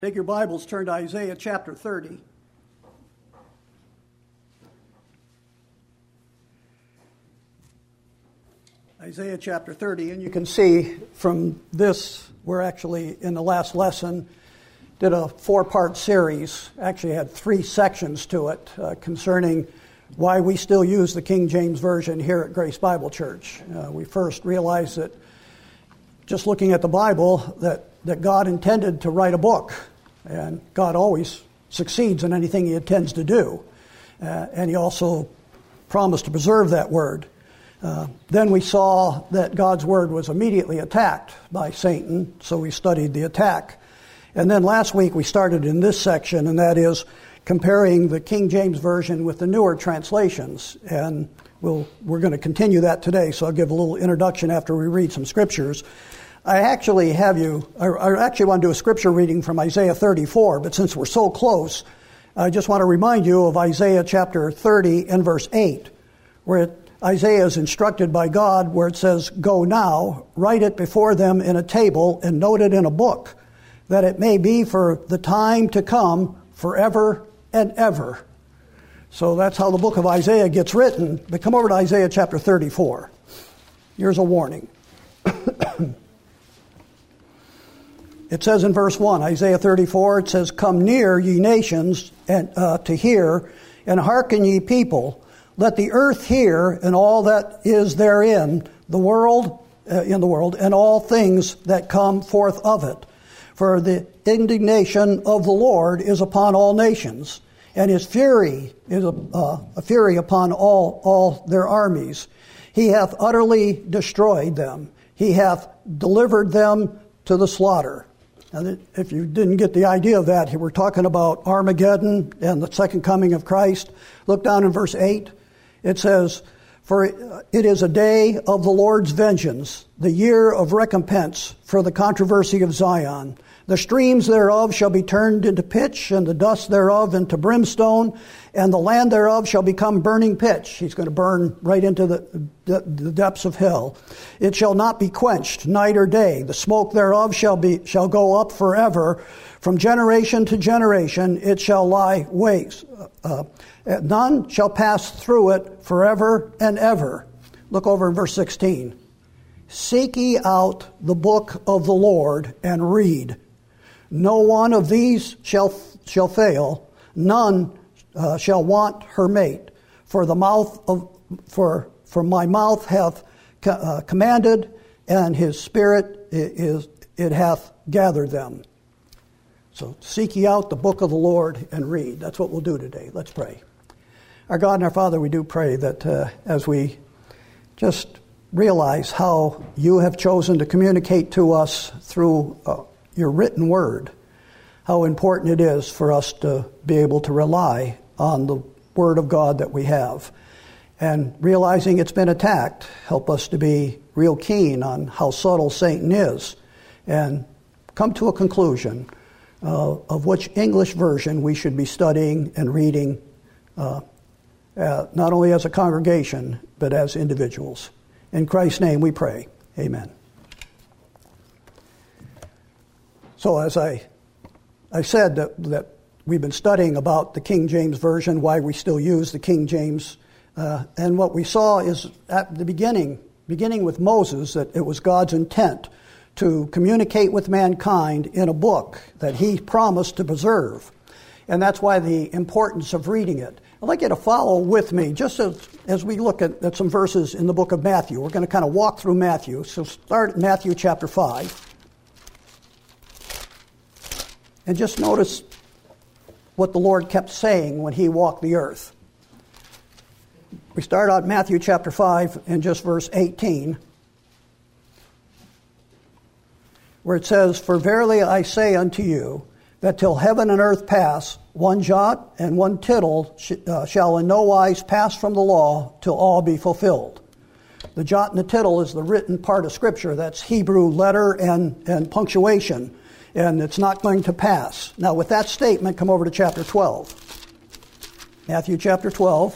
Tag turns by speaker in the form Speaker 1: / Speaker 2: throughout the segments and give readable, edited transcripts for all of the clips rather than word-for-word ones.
Speaker 1: Take your Bibles, turn to Isaiah chapter 30. Isaiah chapter 30, and you can see from this, we're actually in the last lesson, did a 4-part series, actually had 3 sections to it, concerning why we still use the King James Version here at Grace Bible Church. We first realized that just looking at the Bible, that God intended to write a book. And God always succeeds in anything He intends to do. And He also promised to preserve that Word. Then we saw that God's Word was immediately attacked by Satan, so we studied the attack. And then last week we started in this section, and that is comparing the King James Version with the newer translations. And we're going to continue that today, so I'll give a little introduction after we read some scriptures. I actually want to do a scripture reading from Isaiah 34, but since we're so close, I just want to remind you of Isaiah chapter 30 and verse 8, where Isaiah is instructed by God, where it says, "Go now, write it before them in a table, and note it in a book, that it may be for the time to come, forever and ever." So that's how the book of Isaiah gets written. But come over to Isaiah chapter 34. Here's a warning. It says in verse 1, Isaiah 34, it says, "Come near, ye nations, and to hear, and hearken, ye people. Let the earth hear, and all that is therein, the world, and all things that come forth of it. For the indignation of the Lord is upon all nations, and His fury is a fury upon all their armies. He hath utterly destroyed them. He hath delivered them to the slaughter." Now, if you didn't get the idea of that, we're talking about Armageddon and the second coming of Christ. Look down in verse 8. It says, "For it is a day of the Lord's vengeance, the year of recompense for the controversy of Zion. The streams thereof shall be turned into pitch, and the dust thereof into brimstone, and the land thereof shall become burning pitch." He's going to burn right into the depths of hell. "It shall not be quenched night or day. The smoke thereof shall go up forever. From generation to generation it shall lie waste. None shall pass through it forever and ever." Look over in verse 16. "Seek ye out the book of the Lord and read. No one of these shall fail, none shall want her mate. For my mouth hath commanded, and His Spirit it hath gathered them." So seek ye out the book of the Lord and read. That's what we'll do today. Let's pray. Our God and our Father, we do pray that as we just realize how you have chosen to communicate to us through your written word, how important it is for us to be able to rely on the word of God that we have. And realizing it's been attacked, help us to be real keen on how subtle Satan is and come to a conclusion of which English version we should be studying and reading, not only as a congregation, but as individuals. In Christ's name we pray. Amen. So as I said that we've been studying about the King James Version, why we still use the King James, and what we saw is at the beginning with Moses, that it was God's intent to communicate with mankind in a book that He promised to preserve. And that's why the importance of reading it. I'd like you to follow with me just as we look at some verses in the book of Matthew. We're going to kind of walk through Matthew. So start at Matthew chapter 5. And just notice what the Lord kept saying when He walked the earth. We start out Matthew chapter 5 and just verse 18, where it says, "For verily I say unto you, that till heaven and earth pass, one jot and one tittle shall in no wise pass from the law till all be fulfilled." The jot and the tittle is the written part of Scripture. That's Hebrew letter and punctuation. And it's not going to pass. Now, with that statement, come over to chapter 12. Matthew chapter 12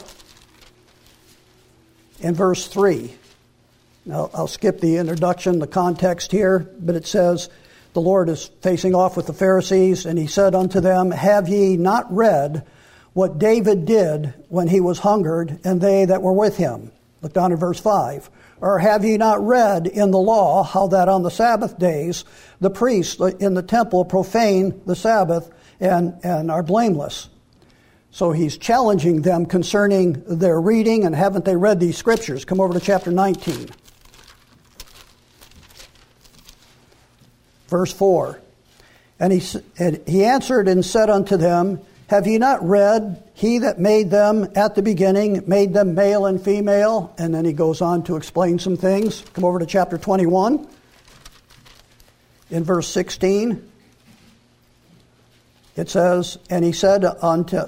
Speaker 1: and verse 3. Now, I'll skip the introduction, the context here, but it says, the Lord is facing off with the Pharisees, and he said unto them, Have ye not read what David did when he was hungered, and they that were with him? Look down at verse 5. Or have ye not read in the law how that on the Sabbath days the priests in the temple profane the Sabbath and are blameless? So he's challenging them concerning their reading, and haven't they read these scriptures? Come over to chapter 19. Verse 4. And he answered and said unto them, Have ye not read, he that made them at the beginning made them male and female? And then he goes on to explain some things. Come over to chapter 21. In verse 16, it says, And he said unto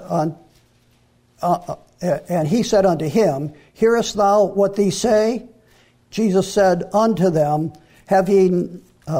Speaker 1: him, Hearest thou what these say? Jesus said unto them, Have ye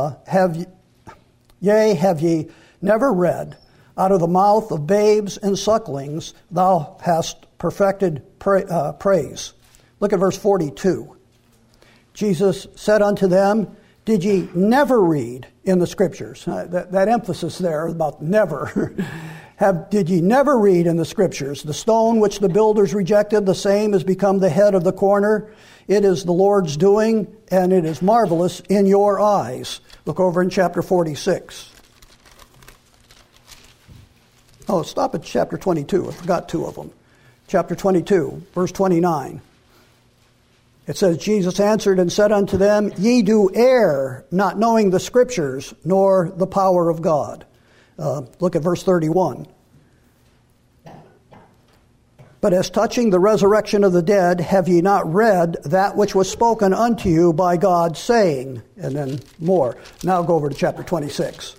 Speaker 1: never read, Out of the mouth of babes and sucklings thou hast perfected praise? Look at verse 42. Jesus said unto them, Did ye never read in the Scriptures? That emphasis there about never. Did ye never read in the Scriptures? The stone which the builders rejected, the same has become the head of the corner. It is the Lord's doing, and it is marvelous in your eyes. Look over in chapter 46. Oh, stop at chapter 22. I forgot two of them. Chapter 22, verse 29. It says, Jesus answered and said unto them, Ye do err, not knowing the Scriptures, nor the power of God. Look at verse 31. But as touching the resurrection of the dead, have ye not read that which was spoken unto you by God, saying, and then more. Now go over to chapter 26.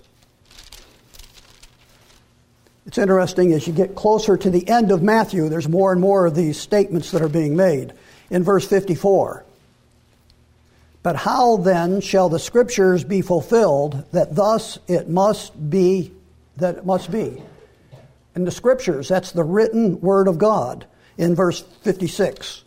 Speaker 1: It's interesting, as you get closer to the end of Matthew, there's more and more of these statements that are being made. In verse 54, But how then shall the Scriptures be fulfilled, that thus it must be, that it must be? In the Scriptures, that's the written Word of God. In verse 56,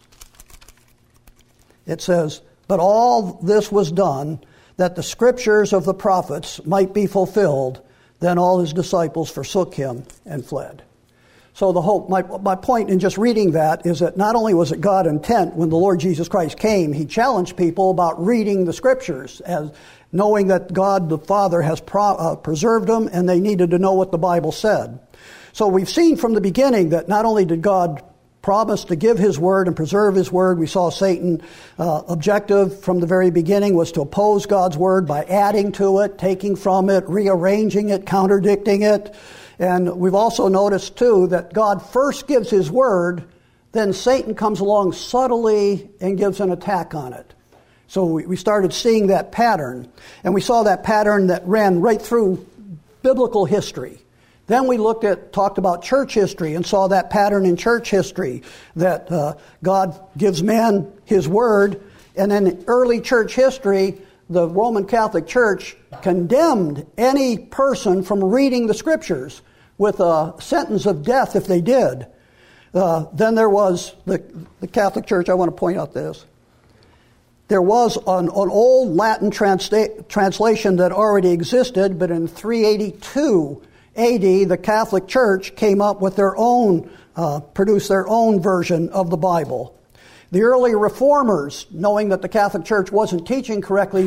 Speaker 1: it says, But all this was done, that the Scriptures of the prophets might be fulfilled. Then all his disciples forsook him and fled. So the hope, my point in just reading that is that not only was it God's intent when the Lord Jesus Christ came, he challenged people about reading the Scriptures, as knowing that God the Father has preserved them, and they needed to know what the Bible said. So we've seen from the beginning that not only did God promise to give his word and preserve his word, we saw Satan objective from the very beginning was to oppose God's word by adding to it, taking from it, rearranging it, contradicting it. And we've also noticed too that God first gives his word, then Satan comes along subtly and gives an attack on it. So we started seeing that pattern, and we saw that pattern that ran right through biblical history. Then we talked about church history and saw that pattern in church history, that God gives man his word, and in early church history, the Roman Catholic Church condemned any person from reading the Scriptures with a sentence of death if they did. Then there was the Catholic Church. I want to point out this. There was an old Latin translation that already existed, but in 382 AD, the Catholic Church came up with their own, produced their own version of the Bible. The early reformers, knowing that the Catholic Church wasn't teaching correctly,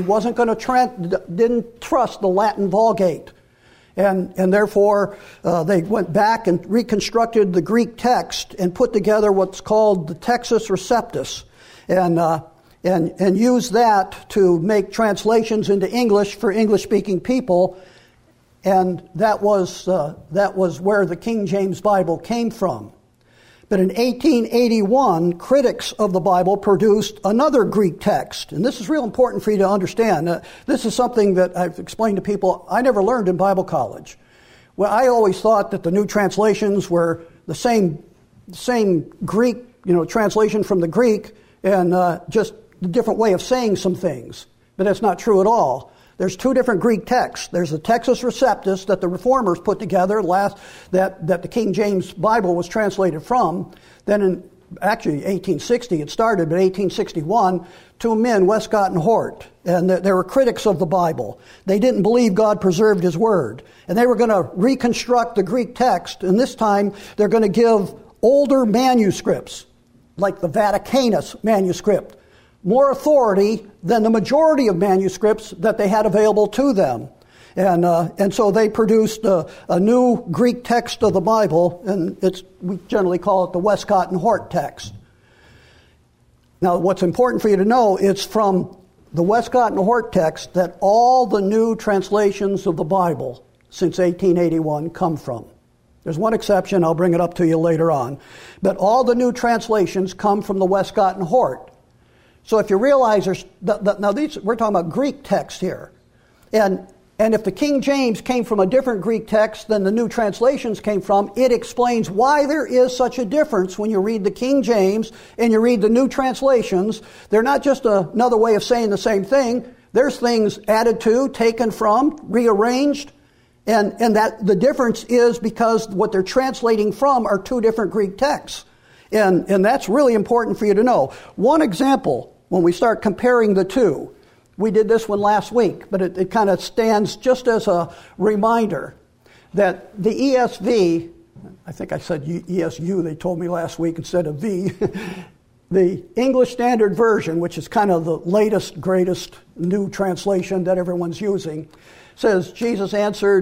Speaker 1: didn't trust the Latin Vulgate. And therefore, they went back and reconstructed the Greek text and put together what's called the Textus Receptus, and used that to make translations into English for English-speaking people. And that was where the King James Bible came from. But in 1881, critics of the Bible produced another Greek text. And this is real important for you to understand. This is something that I've explained to people I never learned in Bible college. Well, I always thought that the new translations were the same Greek, translation from the Greek, and just a different way of saying some things. But that's not true at all. There's two different Greek texts. There's the Textus Receptus that the Reformers put together, that the King James Bible was translated from. Then actually 1860 it started, but 1861, two men, Westcott and Hort, and they were critics of the Bible. They didn't believe God preserved His Word. And they were going to reconstruct the Greek text, and this time they're going to give older manuscripts, like the Vaticanus manuscript, more authority than the majority of manuscripts that they had available to them. And so they produced a new Greek text of the Bible, and we generally call it the Westcott and Hort text. Now, what's important for you to know, it's from the Westcott and Hort text that all the new translations of the Bible since 1881 come from. There's one exception, I'll bring it up to you later on. But all the new translations come from the Westcott and Hort. So if you realize now we're talking about Greek text here. And if the King James came from a different Greek text than the new translations came from, it explains why there is such a difference when you read the King James and you read the new translations. They're not just another way of saying the same thing. There's things added to, taken from, rearranged. And that the difference is because what they're translating from are two different Greek texts. And that's really important for you to know. One example, when we start comparing the two, we did this one last week, but it kind of stands just as a reminder that the ESV, I think I said ESU, they told me last week instead of V, the English Standard Version, which is kind of the latest, greatest new translation that everyone's using, says, Jesus answered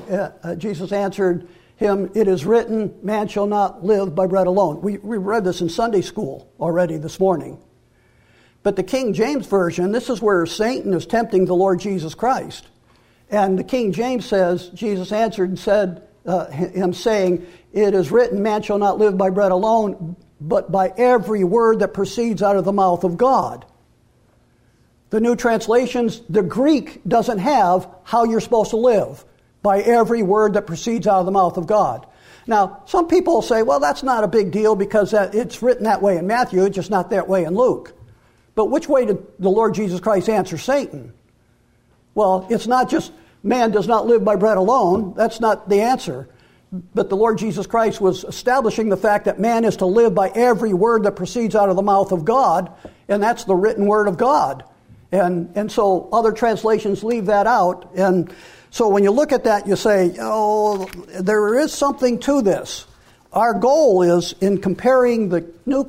Speaker 1: him, "It is written, man shall not live by bread alone." We read this in Sunday school already this morning. But the King James Version, this is where Satan is tempting the Lord Jesus Christ. And the King James says, Jesus answered and said, him saying, "It is written, man shall not live by bread alone, but by every word that proceeds out of the mouth of God." The new translations, the Greek doesn't have how you're supposed to live, by every word that proceeds out of the mouth of God. Now, some people say, well, that's not a big deal because it's written that way in Matthew, it's just not that way in Luke. But which way did the Lord Jesus Christ answer Satan? Well, it's not just man does not live by bread alone. That's not the answer. But the Lord Jesus Christ was establishing the fact that man is to live by every word that proceeds out of the mouth of God, and that's the written word of God. And so other translations leave that out. And so when you look at that, you say, oh, there is something to this. Our goal is in comparing the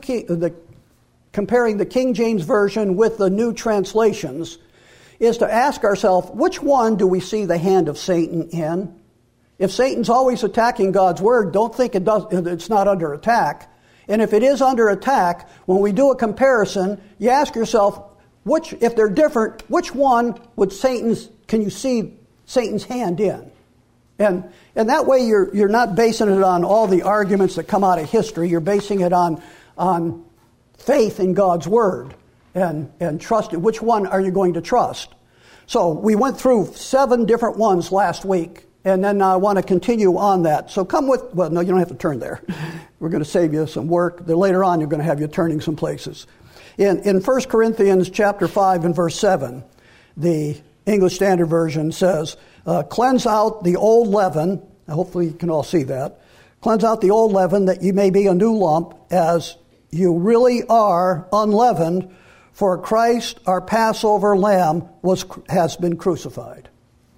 Speaker 1: King James Version with the new translations is to ask ourselves, which one do we see the hand of Satan in? If Satan's always attacking God's Word, don't think it's not under attack. And if it is under attack, when we do a comparison, you ask yourself, if they're different, which one can you see Satan's hand in? And that way you're not basing it on all the arguments that come out of history. You're basing it on faith in God's Word and trusting. Which one are you going to trust? So we went through 7 different ones last week, and then I want to continue on that. So no, you don't have to turn there. We're going to save you some work. Later on, you're going to have you turning some places. In 1 Corinthians chapter 5 and verse 7, the English Standard Version says, cleanse out the old leaven. Hopefully you can all see that. Cleanse out the old leaven that you may be a new lump as you really are unleavened, for Christ, our Passover lamb, has been crucified.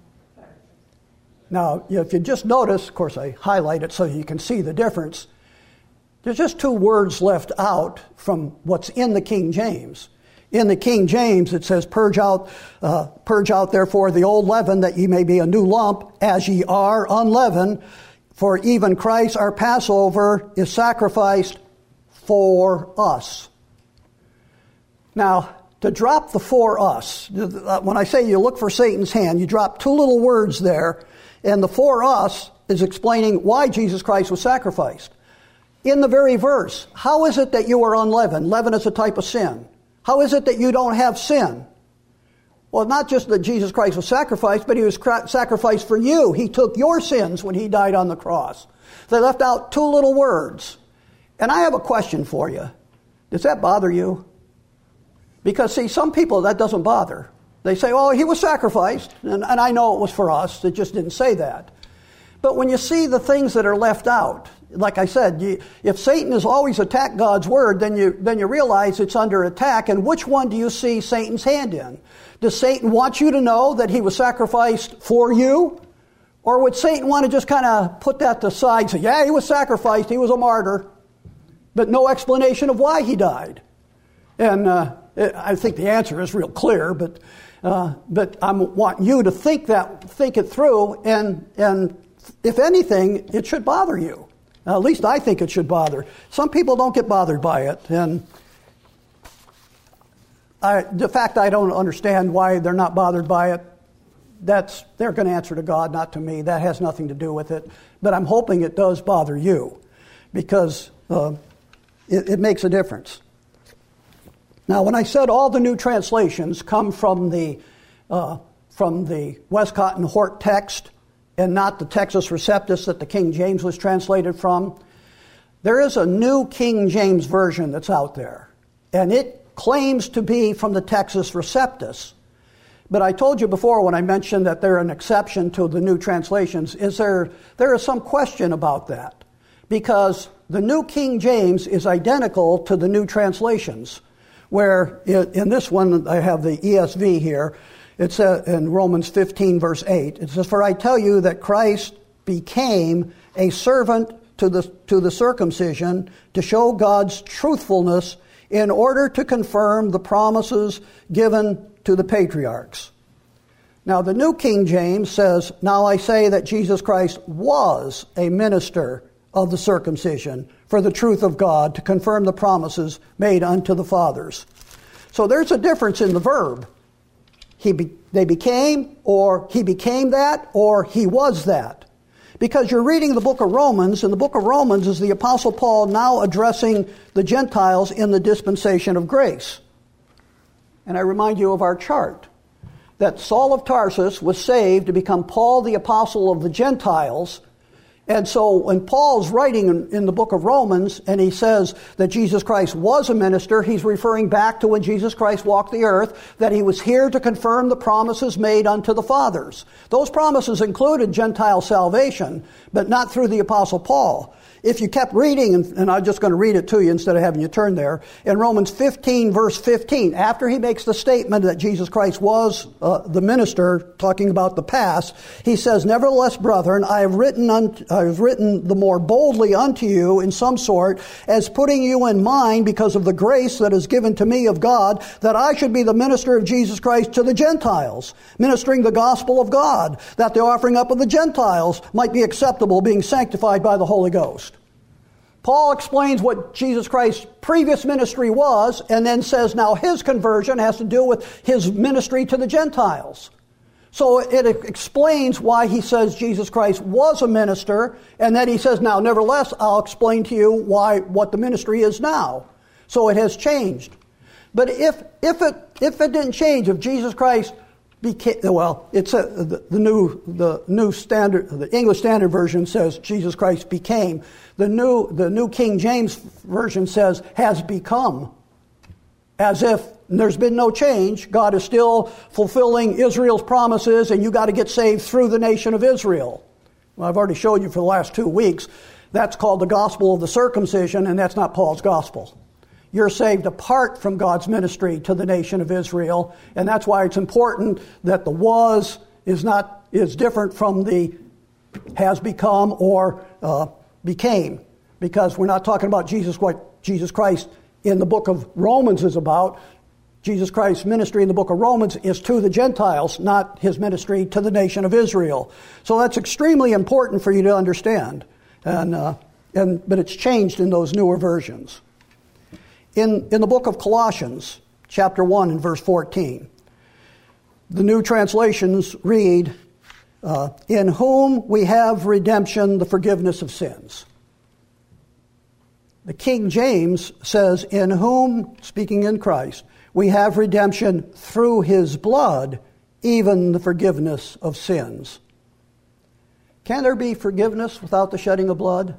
Speaker 1: Now, if you just notice, of course I highlight it so you can see the difference. There's just 2 words left out from what's in the King James. In the King James, it says, purge out therefore the old leaven, that ye may be a new lump, as ye are unleavened. For even Christ, our Passover, is sacrificed for us. Now, to drop the "for us," when I say you look for Satan's hand, you drop 2 little words there, and the "for us" is explaining why Jesus Christ was sacrificed. In the very verse, how is it that you are unleavened? Leaven is a type of sin. How is it that you don't have sin? Well, not just that Jesus Christ was sacrificed, but He was sacrificed for you. He took your sins when He died on the cross. They left out 2 little words. And I have a question for you. Does that bother you? Because, see, some people that doesn't bother. They say, oh, He was sacrificed, and I know it was for us. It just didn't say that. But when you see the things that are left out, like I said, if Satan has always attacked God's word, then you realize it's under attack. And which one do you see Satan's hand in? Does Satan want you to know that he was sacrificed for you? Or would Satan want to just kind of put that to the side and say, yeah, he was sacrificed, he was a martyr, but no explanation of why he died? And I think the answer is real clear, but I'm wanting you to think it through, and if anything, it should bother you. At least I think it should bother. Some people don't get bothered by it, and the fact I don't understand why they're not bothered by it, they're going to answer to God, not to me. That has nothing to do with it. But I'm hoping it does bother you, because it makes a difference. Now, when I said all the new translations come from the Westcott and Hort text and not the Textus Receptus that the King James was translated from, there is a new King James version that's out there, and it claims to be from the Textus Receptus. But I told you before when I mentioned that they're an exception to the new translations, there is some question about that, because the New King James is identical to the new translations, where in this one, I have the ESV here, it says in Romans 15, verse 8, it says, "For I tell you that Christ became a servant to the circumcision to show God's truthfulness in order to confirm the promises given to the patriarchs." Now, the New King James says, "Now I say that Jesus Christ was a minister of the circumcision for the truth of God to confirm the promises made unto the fathers." So there's a difference in the verb. They became, or he became that, or he was that. Because you're reading the book of Romans, and the book of Romans is the Apostle Paul now addressing the Gentiles in the dispensation of grace. And I remind you of our chart, that Saul of Tarsus was saved to become Paul the Apostle of the Gentiles. And so when Paul's writing in the book of Romans and he says that Jesus Christ was a minister, he's referring back to when Jesus Christ walked the earth, that he was here to confirm the promises made unto the fathers. Those promises included Gentile salvation, but not through the Apostle Paul. If you kept reading, and I'm just going to read it to you instead of having you turn there, in Romans 15, verse 15, after he makes the statement that Jesus Christ was the minister, talking about the past, he says, "Nevertheless, brethren, I have written the more boldly unto you in some sort, as putting you in mind because of the grace that is given to me of God, that I should be the minister of Jesus Christ to the Gentiles, ministering the gospel of God, that the offering up of the Gentiles might be acceptable, being sanctified by the Holy Ghost." Paul explains what Jesus Christ's previous ministry was, and then says now his conversion has to do with his ministry to the Gentiles. So it explains why he says Jesus Christ was a minister, and then he says, now nevertheless, I'll explain to you what the ministry is now. So it has changed. But if it didn't change, if Jesus Christ became, well, it's the new standard, the English Standard Version says Jesus Christ became. The new King James Version says has become, as if there's been no change. God is still fulfilling Israel's promises, and you got to get saved through the nation of Israel. Well, I've already showed you for the last 2 weeks that's called the gospel of the circumcision, and that's not Paul's gospel. You're saved apart from God's ministry to the nation of Israel, and that's why it's important that the was is different from the has become or became, because we're not talking about what Jesus Christ in the book of Romans is about. Jesus Christ's ministry in the book of Romans is to the Gentiles, not his ministry to the nation of Israel. So that's extremely important for you to understand, but it's changed in those newer versions. In the book of Colossians, chapter 1 and verse 14, the new translations read, "In whom we have redemption, the forgiveness of sins." The King James says, "In whom," speaking in Christ, "we have redemption through his blood, even the forgiveness of sins." Can there be forgiveness without the shedding of blood?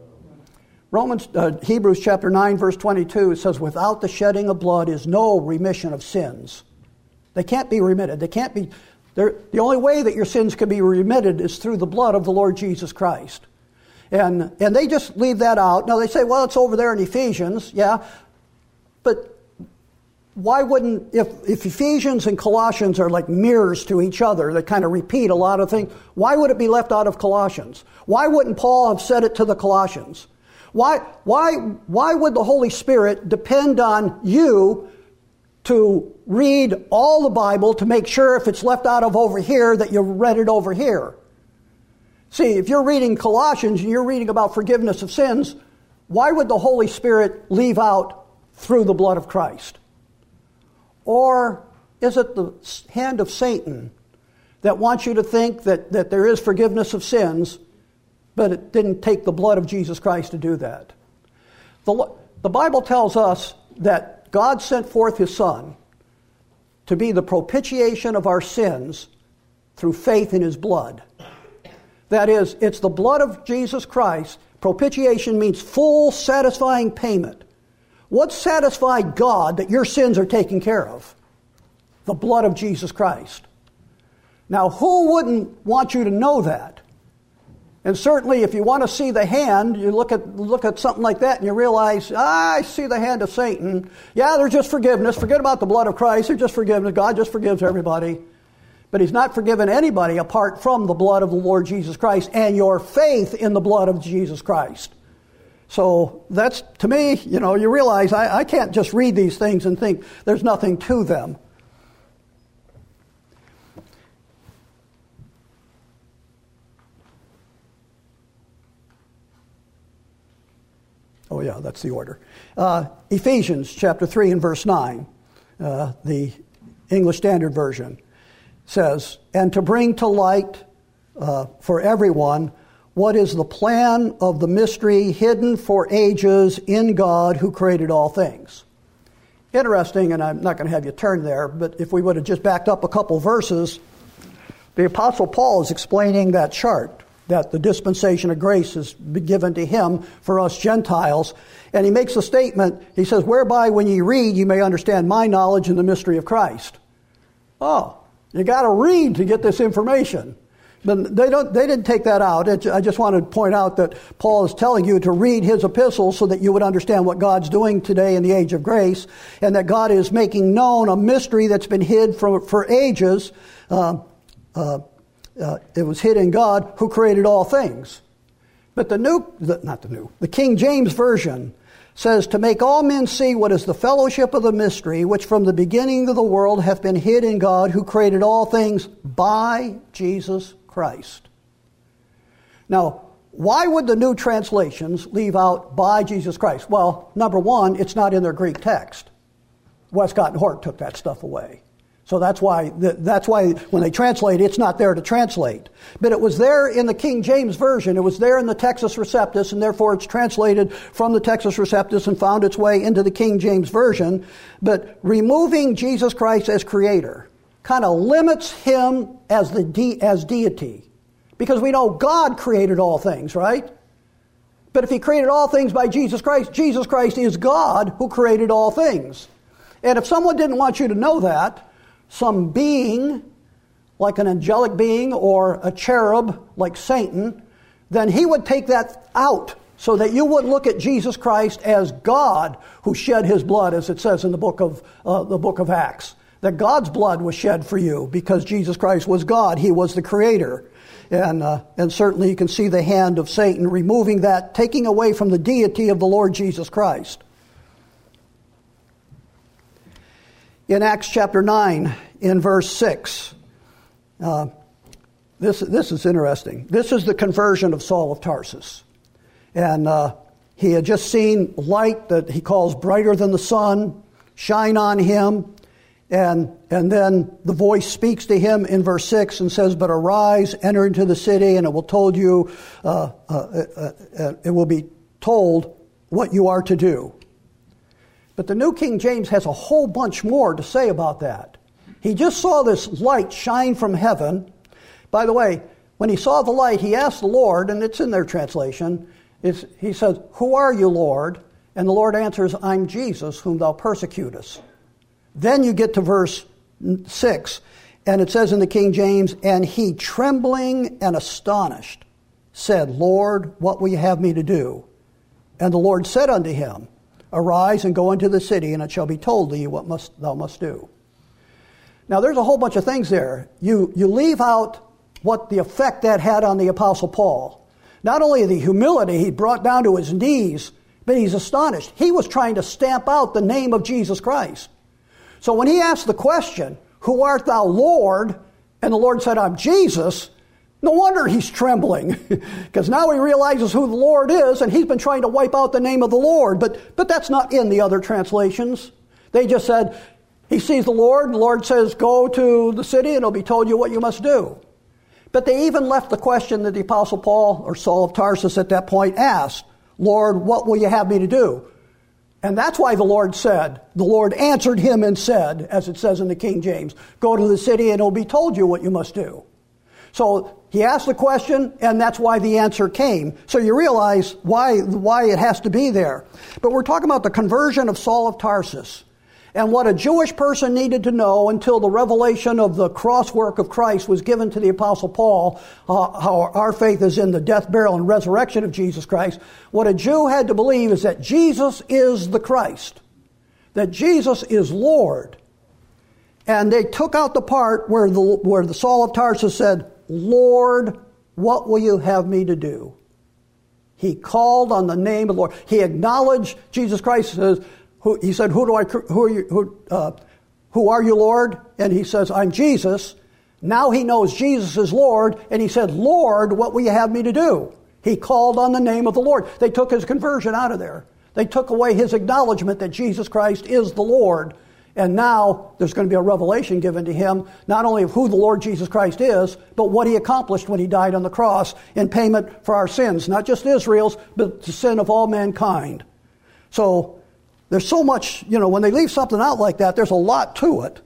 Speaker 1: Hebrews chapter 9, verse 22, it says, "Without the shedding of blood is no remission of sins." They can't be remitted. The only way that your sins can be remitted is through the blood of the Lord Jesus Christ. And they just leave that out. Now they say, well, it's over there in Ephesians, yeah. But why wouldn't, if Ephesians and Colossians are like mirrors to each other that kind of repeat a lot of things, why would it be left out of Colossians? Why wouldn't Paul have said it to the Colossians? Why would the Holy Spirit depend on you to read all the Bible to make sure if it's left out of over here that you read it over here? See, if you're reading Colossians and you're reading about forgiveness of sins, why would the Holy Spirit leave out through the blood of Christ? Or is it the hand of Satan that wants you to think that there is forgiveness of sins, but it didn't take the blood of Jesus Christ to do that? The Bible tells us that God sent forth His Son to be the propitiation of our sins through faith in His blood. That is, it's the blood of Jesus Christ. Propitiation means full, satisfying payment. What satisfied God that your sins are taken care of? The blood of Jesus Christ. Now, who wouldn't want you to know that? And certainly, if you want to see the hand, you look at something like that and you realize, I see the hand of Satan. Yeah, there's just forgiveness. Forget about the blood of Christ. There's just forgiveness. God just forgives everybody. But He's not forgiven anybody apart from the blood of the Lord Jesus Christ and your faith in the blood of Jesus Christ. So that's, to me, you realize I can't just read these things and think there's nothing to them. Oh yeah, that's the order. Ephesians chapter 3 and verse 9, the English Standard Version, says, and to bring to light for everyone what is the plan of the mystery hidden for ages in God who created all things. Interesting, and I'm not going to have you turn there, but if we would have just backed up a couple verses, the Apostle Paul is explaining that chart, that the dispensation of grace is given to him for us Gentiles. And he makes a statement, he says, whereby when ye read, you may understand my knowledge in the mystery of Christ. Oh, you got to read to get this information. But they didn't take that out. I just wanted to point out that Paul is telling you to read his epistles so that you would understand what God's doing today in the age of grace, and that God is making known a mystery that's been hid for ages. It was hid in God who created all things. But the King James Version says, to make all men see what is the fellowship of the mystery, which from the beginning of the world hath been hid in God, who created all things by Jesus Christ. Now, why would the new translations leave out by Jesus Christ? Well, number one, it's not in their Greek text. Westcott and Hort took that stuff away. So that's why when they translate, it's not there to translate. But it was there in the King James Version. It was there in the Textus Receptus, and therefore it's translated from the Textus Receptus and found its way into the King James Version. But removing Jesus Christ as creator kind of limits him as deity. Because we know God created all things, right? But if he created all things by Jesus Christ is God who created all things. And if someone didn't want you to know that, some being, like an angelic being or a cherub like Satan, then he would take that out so that you would look at Jesus Christ as God who shed his blood, as it says in the book of Acts. That God's blood was shed for you because Jesus Christ was God. He was the creator. And certainly you can see the hand of Satan removing that, taking away from the deity of the Lord Jesus Christ. In Acts chapter 9, in verse 6, this is interesting. This is the conversion of Saul of Tarsus. And he had just seen light that he calls brighter than the sun shine on him. And then the voice speaks to him in verse 6 and says, but arise, enter into the city, and it will told you, it will be told what you are to do. But the New King James has a whole bunch more to say about that. He just saw this light shine from heaven. By the way, when he saw the light, he asked the Lord, and it's in their translation, he says, who are you, Lord? And the Lord answers, I'm Jesus, whom thou persecutest. Then you get to verse 6, and it says in the King James, and he trembling and astonished said, Lord, what will you have me to do? And the Lord said unto him, Arise and go into the city, and it shall be told thee what thou must do. Now there's a whole bunch of things there. You leave out what the effect that had on the Apostle Paul. Not only the humility he brought down to his knees, but he's astonished. He was trying to stamp out the name of Jesus Christ. So when he asked the question, Who art thou, Lord? And the Lord said, I'm Jesus. No wonder he's trembling, because now he realizes who the Lord is, and he's been trying to wipe out the name of the Lord. But that's not in the other translations. They just said, he sees the Lord says, go to the city, and it'll be told you what you must do. But they even left the question that the Apostle Paul, or Saul of Tarsus at that point, asked, Lord, what will you have me to do? And that's why the Lord answered him and said, as it says in the King James, go to the city and it'll be told you what you must do. So he asked the question, and that's why the answer came. So you realize why it has to be there. But we're talking about the conversion of Saul of Tarsus, and what a Jewish person needed to know until the revelation of the cross work of Christ was given to the Apostle Paul, how our faith is in the death, burial, and resurrection of Jesus Christ. What a Jew had to believe is that Jesus is the Christ, that Jesus is Lord. And they took out the part where the Saul of Tarsus said, Lord, what will you have me to do? He called on the name of the Lord. He acknowledged Jesus Christ. He said, who are you, Lord? And he says, I'm Jesus. Now he knows Jesus is Lord, and he said, Lord, what will you have me to do? He called on the name of the Lord. They took his conversion out of there. They took away his acknowledgement that Jesus Christ is the Lord. And now there's going to be a revelation given to him, not only of who the Lord Jesus Christ is, but what he accomplished when he died on the cross in payment for our sins, not just Israel's, but the sin of all mankind. So there's so much, when they leave something out like that, there's a lot to it.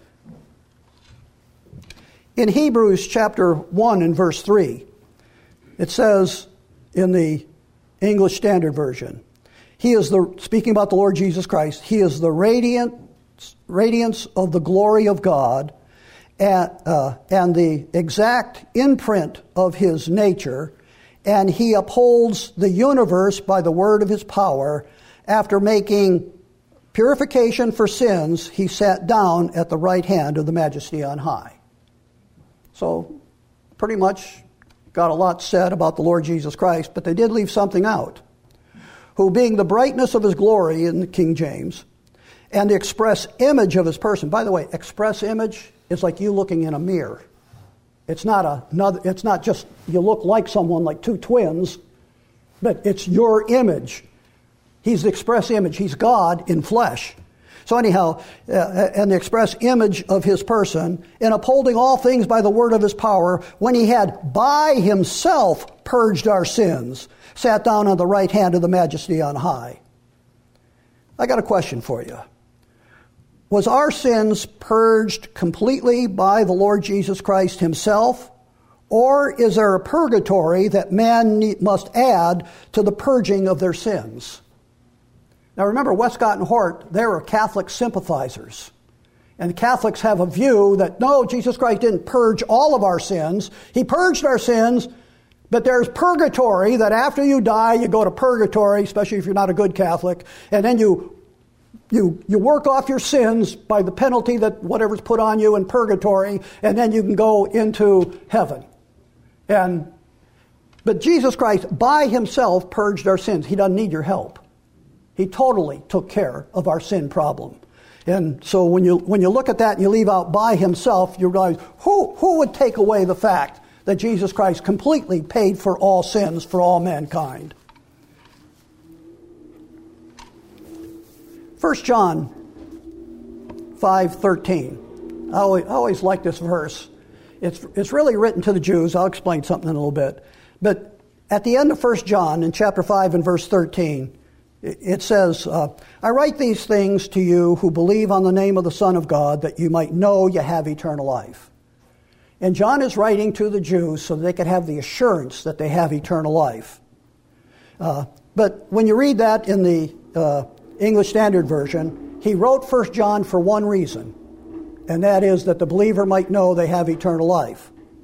Speaker 1: In Hebrews chapter 1 and verse 3, it says in the English Standard Version, speaking about the Lord Jesus Christ, he is the radiance of the glory of God and the exact imprint of his nature, and he upholds the universe by the word of his power. After making purification for sins, he sat down at the right hand of the Majesty on high. So, pretty much got a lot said about the Lord Jesus Christ, but they did leave something out. Who, being the brightness of his glory in the King James, and the express image of his person. By the way, express image is like you looking in a mirror. It's not just you look like someone, like two twins, but it's your image. He's the express image. He's God in flesh. So anyhow, and the express image of his person, in upholding all things by the word of his power, when he had by himself purged our sins, sat down on the right hand of the Majesty on high. I got a question for you. Was our sins purged completely by the Lord Jesus Christ himself? Or is there a purgatory that man must add to the purging of their sins? Now remember, Westcott and Hort, they were Catholic sympathizers. And the Catholics have a view that, no, Jesus Christ didn't purge all of our sins. He purged our sins, but there's purgatory, that after you die, you go to purgatory, especially if you're not a good Catholic, and then you work off your sins by the penalty that whatever's put on you in purgatory, and then you can go into heaven. But Jesus Christ, by himself, purged our sins. He doesn't need your help. He totally took care of our sin problem. And so when you look at that and you leave out by himself, you realize, who would take away the fact that Jesus Christ completely paid for all sins for all mankind? 1 John 5:13. I always like this verse. It's really written to the Jews. I'll explain something in a little bit. But at the end of 1 John, in chapter 5 and verse 13, it says, I write these things to you who believe on the name of the Son of God, that you might know you have eternal life. And John is writing to the Jews so that they could have the assurance that they have eternal life. But when you read that in the English Standard Version, he wrote 1 John for one reason, and that is that the believer might know they have eternal life.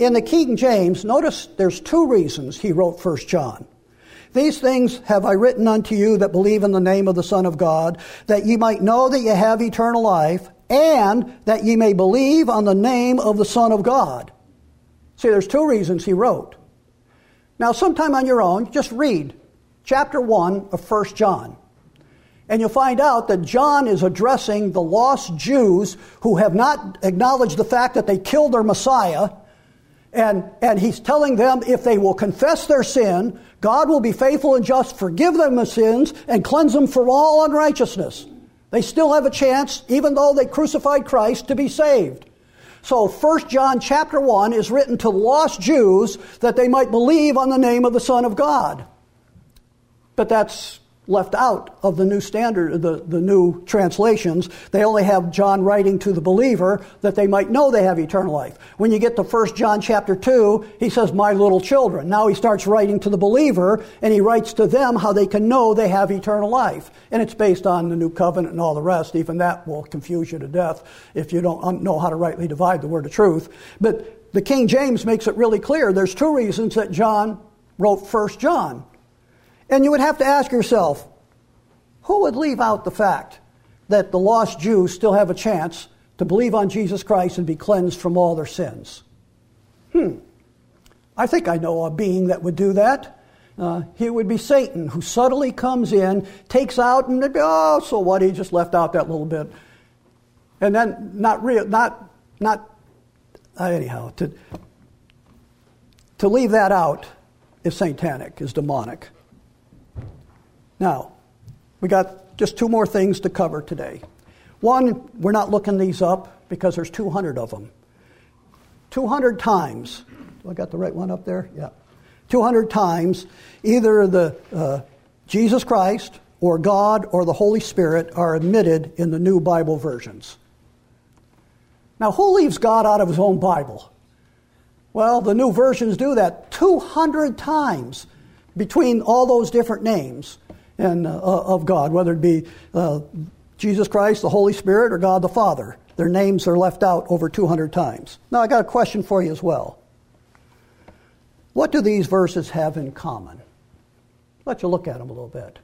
Speaker 1: in the King James, notice there's two reasons he wrote 1 John. These things have I written unto you that believe in the name of the Son of God, that ye might know that ye have eternal life, and that ye may believe on the name of the Son of God. See, there's two reasons he wrote. Now, sometime on your own, just read chapter 1 of 1 John. And you'll find out that John is addressing the lost Jews who have not acknowledged the fact that they killed their Messiah. And he's telling them if they will confess their sin, God will be faithful and just, forgive them of sins, and cleanse them from all unrighteousness. They still have a chance, even though they crucified Christ, to be saved. So 1 John chapter 1 is written to lost Jews that they might believe on the name of the Son of God. But that's left out of the new standard, the new translations. They only have John writing to the believer that they might know they have eternal life. When you get to 1 John chapter 2, he says, my little children. Now he starts writing to the believer, and he writes to them how they can know they have eternal life. And it's based on the new covenant and all the rest. Even that will confuse you to death if you don't know how to rightly divide the word of truth. But the King James makes it really clear. There's two reasons that John wrote 1 John. And you would have to ask yourself, who would leave out the fact that the lost Jews still have a chance to believe on Jesus Christ and be cleansed from all their sins? I think I know a being that would do that. He would be Satan, who subtly comes in, takes out, and they'd be, oh, so what? He just left out that little bit. And then anyhow, to leave that out is satanic, is demonic. Now, we got just two more things to cover today. One, we're not looking these up because there's 200 of them. 200 times. Do I got the right one up there? Yeah. 200 times, either the Jesus Christ or God or the Holy Spirit are admitted in the new Bible versions. Now, who leaves God out of his own Bible? Well, the new versions do that 200 times between all those different names and of God, whether it be Jesus Christ, the Holy Spirit, or God the Father. Their names are left out over 200 times. Now, I got a question for you as well. What do these verses have in common? Let you look at them a little bit.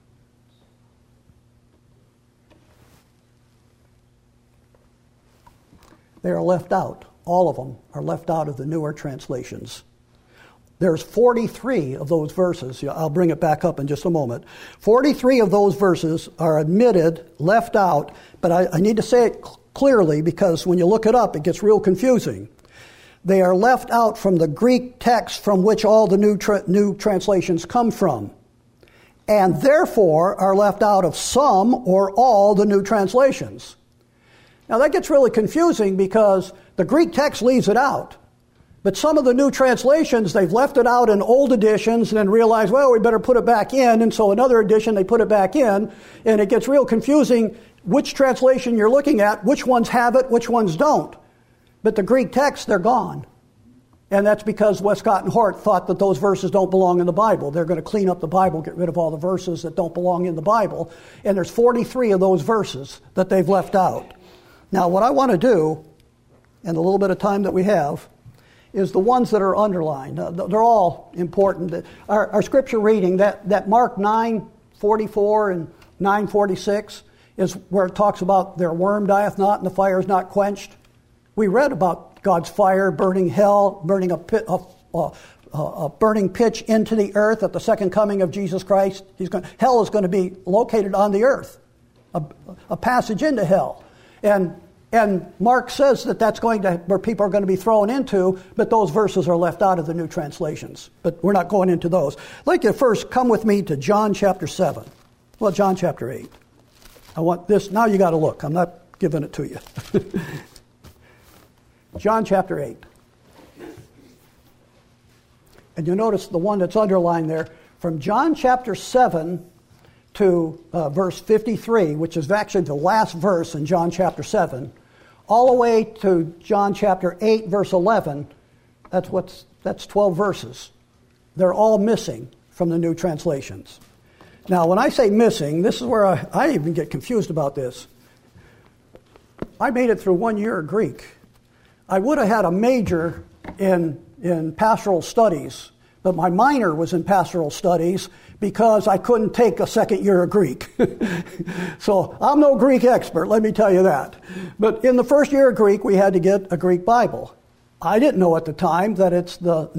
Speaker 1: They are left out. All of them are left out of the newer translations. There's 43 of those verses. I'll bring it back up in just a moment. 43 of those verses are admitted, left out, but I need to say it clearly because when you look it up, it gets real confusing. They are left out from the Greek text from which all the new translations come from, and therefore are left out of some or all the new translations. Now that gets really confusing because the Greek text leaves it out. But some of the new translations, they've left it out in old editions and then realized, well, we better put it back in. And so another edition, they put it back in. And it gets real confusing which translation you're looking at, which ones have it, which ones don't. But the Greek text, they're gone. And that's because Westcott and Hort thought that those verses don't belong in the Bible. They're going to clean up the Bible, get rid of all the verses that don't belong in the Bible. And there's 43 of those verses that they've left out. Now, what I want to do, in the little bit of time that we have, is the ones that are underlined. They're all important. Our scripture reading, that Mark 9:44 and 9:46 is where it talks about their worm dieth not and the fire is not quenched. We read about God's fire burning hell, burning a burning pitch into the earth at the second coming of Jesus Christ. Hell is going to be located on the earth, a passage into hell. And Mark says that that's going to, where people are going to be thrown into, but those verses are left out of the new translations. But we're not going into those. I'd like you to first come with me to John chapter 7. Well, John chapter 8. I want this, now you got to look. I'm not giving it to you. John chapter 8. And you'll notice the one that's underlined there, from John chapter 7 to verse 53, which is actually the last verse in John chapter 7, all the way to John chapter 8, verse 11, that's 12 verses. They're all missing from the new translations. Now, when I say missing, this is where I even get confused about this. I made it through 1 year of Greek. I would have had a major in pastoral studies, but my minor was in pastoral studies because I couldn't take a second year of Greek. So I'm no Greek expert, let me tell you that. But in the first year of Greek, we had to get a Greek Bible. I didn't know at the time that it's the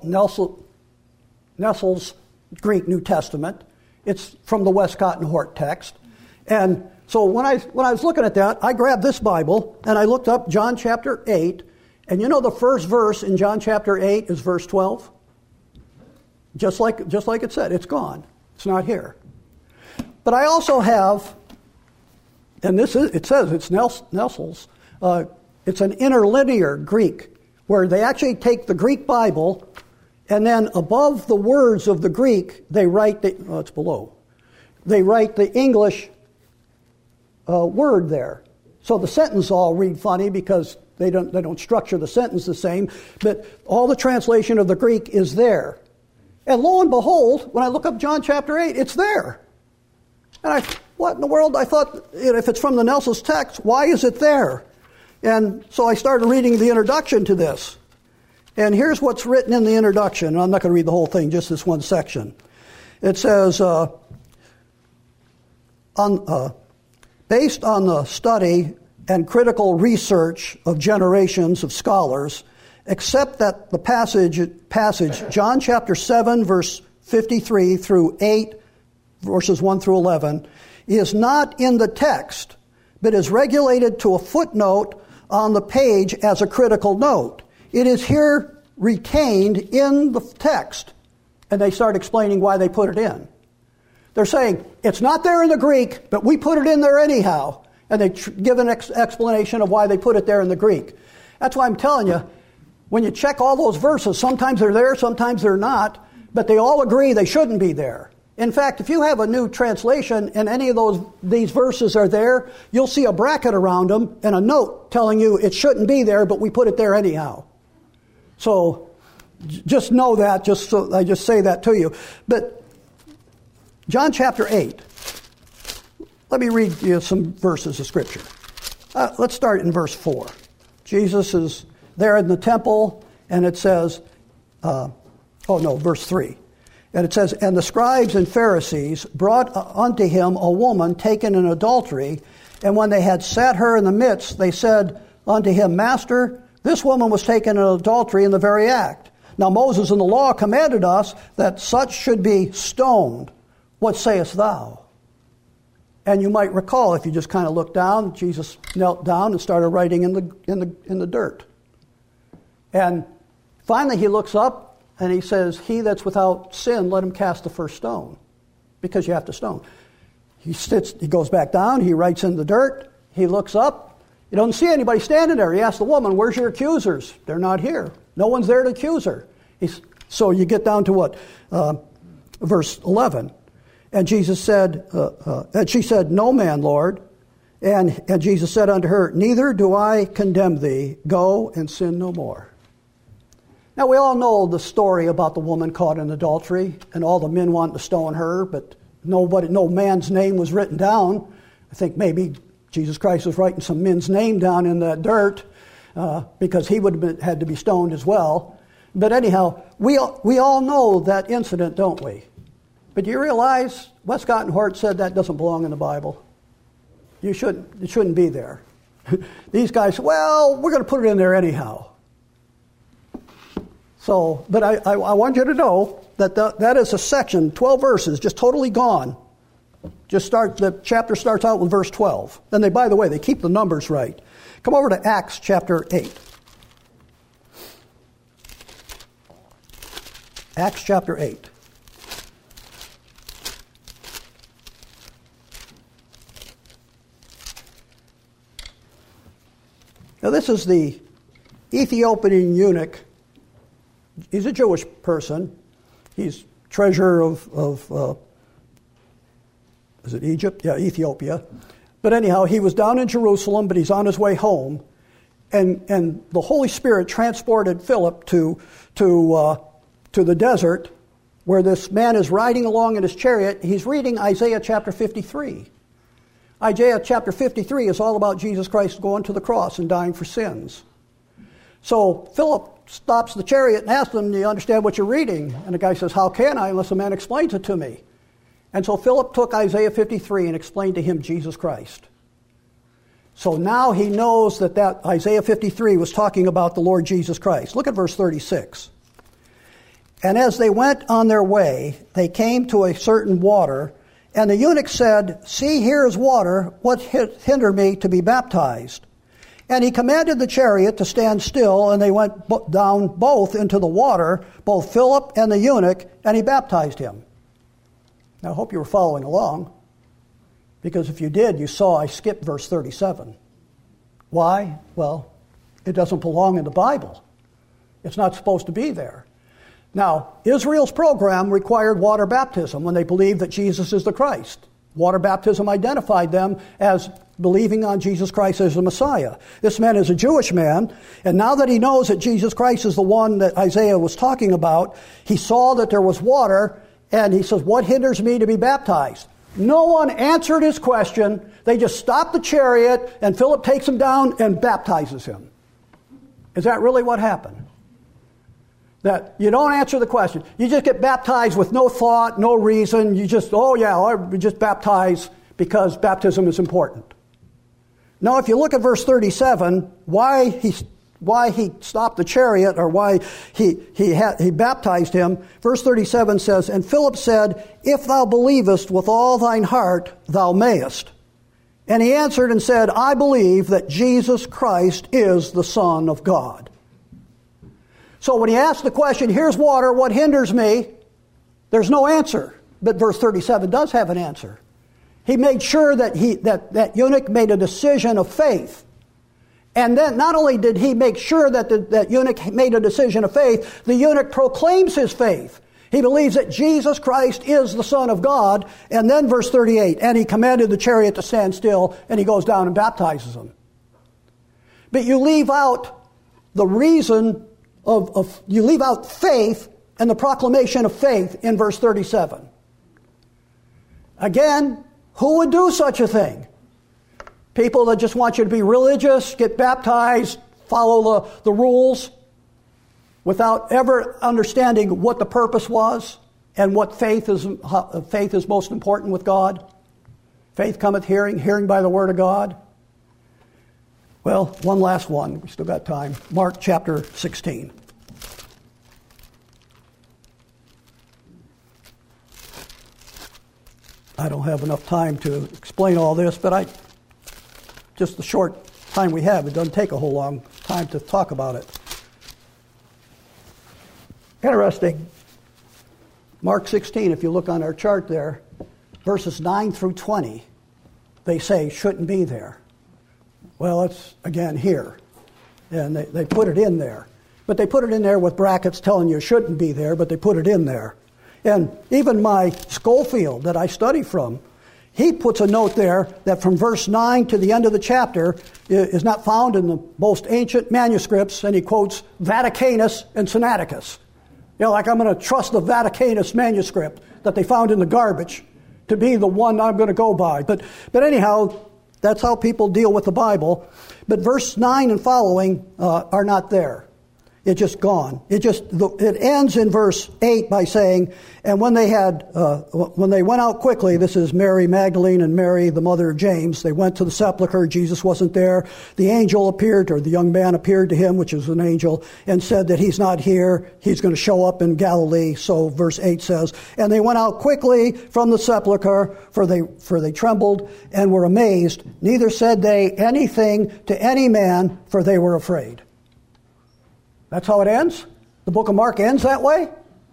Speaker 1: Nestle's Greek New Testament. It's from the Westcott and Hort text. And so when I was looking at that, I grabbed this Bible and I looked up John chapter 8. And you know the first verse in John chapter 8 is verse 12? Just like it said, it's gone. It's not here. But I also have, and it says it's Nestle's, it's an interlinear Greek, where they actually take the Greek Bible and then above the words of the Greek, they write it's below. They write the English word there. So the sentence all read funny because they don't structure the sentence the same, but all the translation of the Greek is there. And lo and behold, when I look up John chapter 8, it's there. And what in the world? I thought, if it's from the Nelson's text, why is it there? And so I started reading the introduction to this. And here's what's written in the introduction. I'm not going to read the whole thing, just this one section. It says, based on the study and critical research of generations of scholars, except that the passage, John chapter 7, verse 53 through 8, verses 1 through 11, is not in the text, but is regulated to a footnote on the page as a critical note. It is here retained in the text, and they start explaining why they put it in. They're saying, it's not there in the Greek, but we put it in there anyhow. And they give an explanation of why they put it there in the Greek. That's why I'm telling you, when you check all those verses, sometimes they're there, sometimes they're not, but they all agree they shouldn't be there. In fact, if you have a new translation and any of these verses are there, you'll see a bracket around them and a note telling you it shouldn't be there, but we put it there anyhow. So just know that, I just say that to you. But John chapter 8. Let me read you some verses of Scripture. Let's start in verse 4. Jesus is there in the temple, and it says, verse 3. And it says, and the scribes and Pharisees brought unto him a woman taken in adultery, and when they had set her in the midst, they said unto him, Master, this woman was taken in adultery in the very act. Now Moses in the law commanded us that such should be stoned. What sayest thou? And you might recall, if you just kind of look down, Jesus knelt down and started writing in the dirt. And finally he looks up and he says, he that's without sin, let him cast the first stone. Because you have to stone. He goes back down, he writes in the dirt, he looks up, he doesn't see anybody standing there. He asks the woman, where's your accusers? They're not here. No one's there to accuse her. So you get down to what? Verse 11. And Jesus said, and she said, no man, Lord. And Jesus said unto her, neither do I condemn thee. Go and sin no more. Now we all know the story about the woman caught in adultery and all the men wanted to stone her, but no man's name was written down. I think maybe Jesus Christ was writing some men's name down in that dirt because he would have had to be stoned as well. But anyhow, we all know that incident, don't we? But do you realize Westcott and Hort said that doesn't belong in the Bible? It shouldn't be there. These guys, well, we're going to put it in there anyhow. So, but I want you to know that is a section, 12 verses, just totally gone. The chapter starts out with verse 12. And by the way, they keep the numbers right. Come over to Acts chapter 8. Acts chapter 8. Now this is the Ethiopian eunuch. He's a Jewish person. He's treasurer of is it Egypt? Yeah, Ethiopia. But anyhow, he was down in Jerusalem, but he's on his way home. And the Holy Spirit transported Philip to the desert where this man is riding along in his chariot. He's reading Isaiah chapter 53. Isaiah chapter 53 is all about Jesus Christ going to the cross and dying for sins. So Philip stops the chariot and asks him, do you understand what you're reading? And the guy says, how can I unless a man explains it to me? And so Philip took Isaiah 53 and explained to him Jesus Christ. So now he knows that Isaiah 53 was talking about the Lord Jesus Christ. Look at verse 36. And as they went on their way, they came to a certain water, and the eunuch said, see, here is water. What hinder me to be baptized? And he commanded the chariot to stand still, and they went down both into the water, both Philip and the eunuch, and he baptized him. Now, I hope you were following along, because if you did, you saw I skipped verse 37. Why? Well, it doesn't belong in the Bible. It's not supposed to be there. Now, Israel's program required water baptism when they believed that Jesus is the Christ. Water baptism identified them as believing on Jesus Christ as the Messiah. This man is a Jewish man, and now that he knows that Jesus Christ is the one that Isaiah was talking about, he saw that there was water, and he says, what hinders me to be baptized? No one answered his question. They just stopped the chariot, and Philip takes him down and baptizes him. Is that really what happened? That you don't answer the question. You just get baptized with no thought, no reason. You just, we just baptize because baptism is important. Now, if you look at verse 37, why he stopped the chariot, or why he baptized him, verse 37 says, and Philip said, if thou believest with all thine heart, thou mayest. And he answered and said, I believe that Jesus Christ is the Son of God. So when he asked the question, here's water, what hinders me? There's no answer. But verse 37 does have an answer. He made sure that that eunuch made a decision of faith. And then not only did he make sure that that eunuch made a decision of faith, the eunuch proclaims his faith. He believes that Jesus Christ is the Son of God. And then verse 38, and he commanded the chariot to stand still, and he goes down and baptizes him. But you leave out the reason you leave out faith and the proclamation of faith in verse 37. Again, who would do such a thing? People that just want you to be religious, get baptized, follow the rules, without ever understanding what the purpose was and what faith is most important with God. Faith cometh hearing, hearing by the word of God. Well, one last one. We still got time. Mark chapter 16. I don't have enough time to explain all this, but just the short time we have, it doesn't take a whole long time to talk about it. Interesting. Mark 16, if you look on our chart there, verses 9 through 20, they say shouldn't be there. Well, it's, again, here. And they put it in there. But they put it in there with brackets telling you it shouldn't be there, but they put it in there. And even my Schofield that I study from, he puts a note there that from verse 9 to the end of the chapter is not found in the most ancient manuscripts, and he quotes Vaticanus and Sinaiticus. You know, like I'm going to trust the Vaticanus manuscript that they found in the garbage to be the one I'm going to go by. But anyhow, that's how people deal with the Bible. But verse 9 and following are not there. It's just gone. It ends in verse 8 by saying, and when they went out quickly, this is Mary Magdalene and Mary, the mother of James, they went to the sepulcher. Jesus wasn't there. The angel appeared, or the young man appeared to him, which is an angel, and said that he's not here. He's going to show up in Galilee. So verse 8 says, and they went out quickly from the sepulcher, for they trembled and were amazed. Neither said they anything to any man, for they were afraid. That's how it ends? The book of Mark ends that way?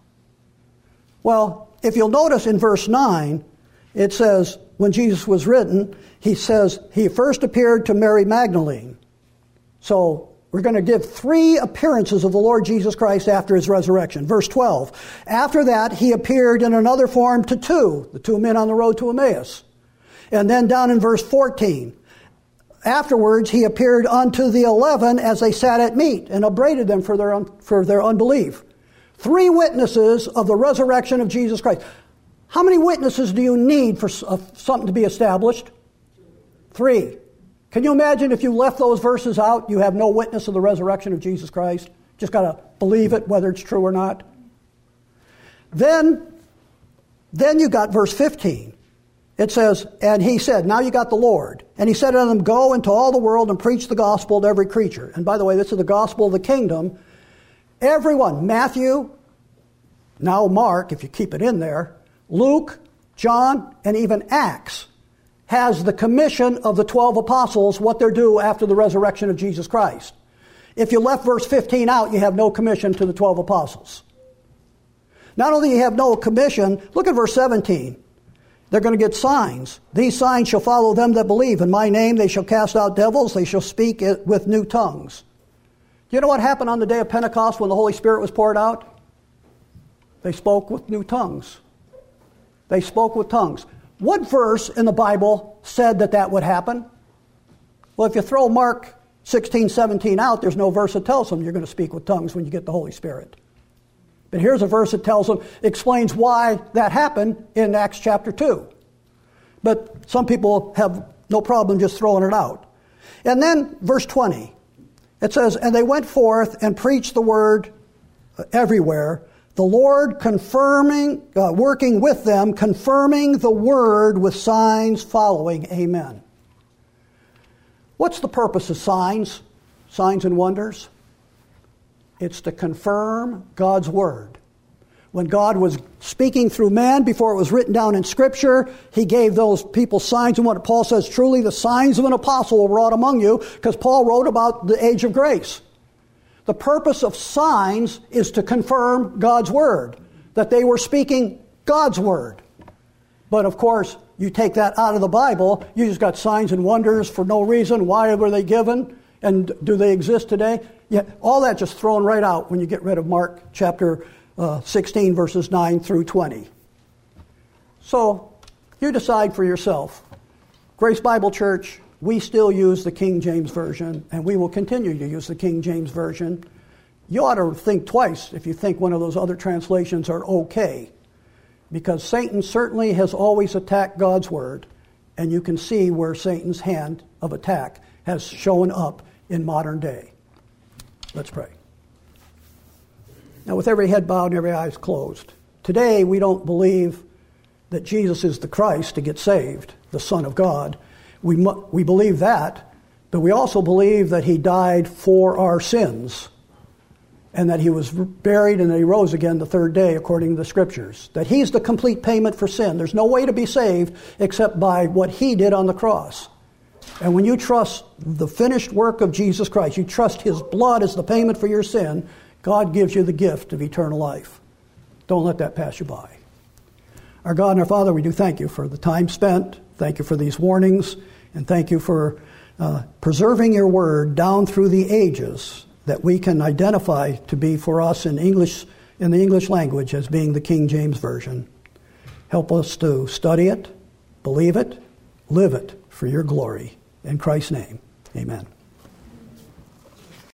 Speaker 1: Well, if you'll notice in verse 9, it says, when Jesus was risen, he says, he first appeared to Mary Magdalene. So we're going to give 3 appearances of the Lord Jesus Christ after his resurrection. Verse 12, after that he appeared in another form to 2, the 2 men on the road to Emmaus. And then down in verse 14, afterwards, he appeared unto the 11 as they sat at meat and upbraided them for their unbelief. 3 witnesses of the resurrection of Jesus Christ. How many witnesses do you need for something to be established? 3. Can you imagine if you left those verses out, you have no witness of the resurrection of Jesus Christ? Just got to believe it, whether it's true or not. Then you got verse 15. It says, and he said, now you got the Lord. And he said unto them, go into all the world and preach the gospel to every creature. And by the way, this is the gospel of the kingdom. Everyone, Matthew, now Mark, if you keep it in there, Luke, John, and even Acts has the commission of the 12 apostles, what they're due after the resurrection of Jesus Christ. If you left verse 15 out, you have no commission to the 12 apostles. Not only do you have no commission, look at verse 17. They're going to get signs. These signs shall follow them that believe. In my name they shall cast out devils. They shall speak with new tongues. Do you know what happened on the day of Pentecost when the Holy Spirit was poured out? They spoke with new tongues. They spoke with tongues. What verse in the Bible said that would happen? Well, if you throw Mark 16, 17 out, there's no verse that tells them you're going to speak with tongues when you get the Holy Spirit. But here's a verse that tells them, explains why that happened in Acts chapter 2. But some people have no problem just throwing it out. And then verse 20, it says, and they went forth and preached the word everywhere, the Lord confirming, working with them, confirming the word with signs following. Amen. What's the purpose of signs? Signs and wonders? It's to confirm God's word. When God was speaking through man before it was written down in Scripture, He gave those people signs and wonders. Paul says, truly the signs of an apostle were wrought among you, because Paul wrote about the age of grace. The purpose of signs is to confirm God's word, that they were speaking God's word. But of course, you take that out of the Bible, you just got signs and wonders for no reason. Why were they given? And do they exist today? Yeah, all that just thrown right out when you get rid of Mark chapter 16, verses 9 through 20. So, you decide for yourself. Grace Bible Church, we still use the King James Version, and we will continue to use the King James Version. You ought to think twice if you think one of those other translations are okay, because Satan certainly has always attacked God's Word, and you can see where Satan's hand of attack has shown up in modern day. Let's pray. Now, with every head bowed and every eyes closed, today we don't believe that Jesus is the Christ to get saved, the Son of God. We believe that, but we also believe that He died for our sins, and that He was buried and that He rose again the third day according to the Scriptures. That He's the complete payment for sin. There's no way to be saved except by what He did on the cross. And when you trust the finished work of Jesus Christ, you trust His blood as the payment for your sin, God gives you the gift of eternal life. Don't let that pass you by. Our God and our Father, we do thank You for the time spent. Thank You for these warnings. And thank You for preserving Your word down through the ages that we can identify to be for us in the English language as being the King James Version. Help us to study it, believe it, live it for Your glory. In Christ's name, amen.